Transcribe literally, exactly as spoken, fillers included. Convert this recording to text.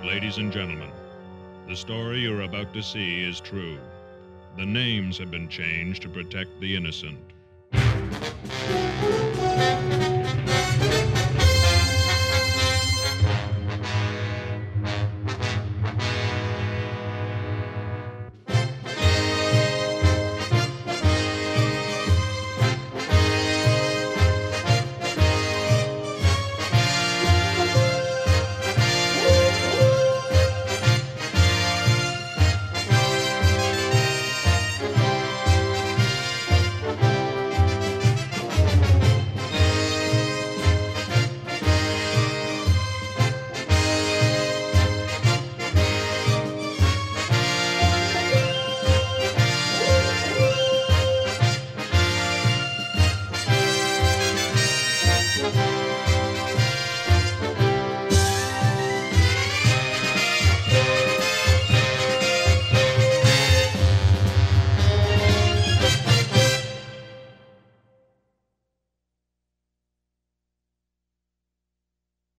Ladies and gentlemen, the story you're about to see is true. The names have been changed to protect the innocent.